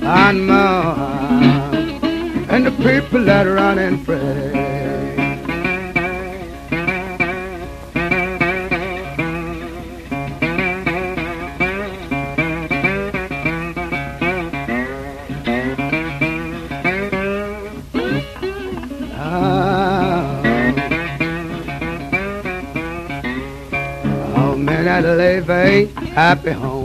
and more, and the people that run and pray. Oh, man, that live a happy home.